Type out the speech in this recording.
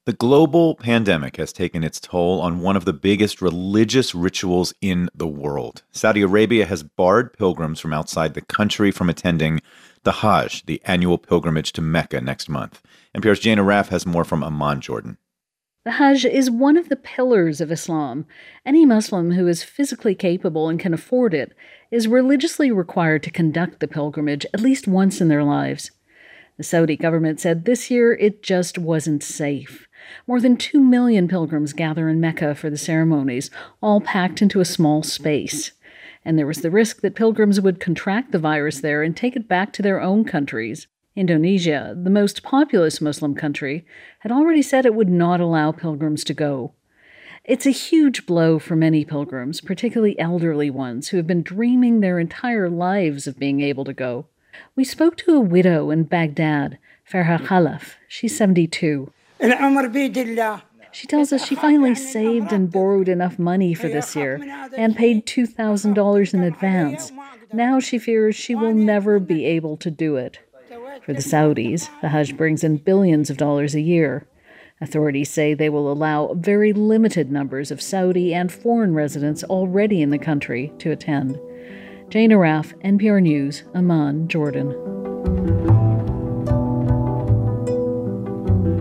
The global pandemic has taken its toll on one of the biggest religious rituals in the world. Saudi Arabia has barred pilgrims from outside the country from attending the Hajj, the annual pilgrimage to Mecca, next month. NPR's Jane Arraf has more from Amman, Jordan. The Hajj is one of the pillars of Islam. Any Muslim who is physically capable and can afford it is religiously required to conduct the pilgrimage at least once in their lives. The Saudi government said this year it just wasn't safe. More than 2 million pilgrims gather in Mecca for the ceremonies, all packed into a small space. And there was the risk that pilgrims would contract the virus there and take it back to their own countries. Indonesia, the most populous Muslim country, had already said it would not allow pilgrims to go. It's a huge blow for many pilgrims, particularly elderly ones who have been dreaming their entire lives of being able to go. We spoke to a widow in Baghdad, Farha Khalaf. She's 72. She tells us she finally saved and borrowed enough money for this year and paid $2,000 in advance. Now she fears she will never be able to do it. For the Saudis, the Hajj brings in billions of dollars a year. Authorities say they will allow very limited numbers of Saudi and foreign residents already in the country to attend. Jane Arraf, NPR News, Amman, Jordan.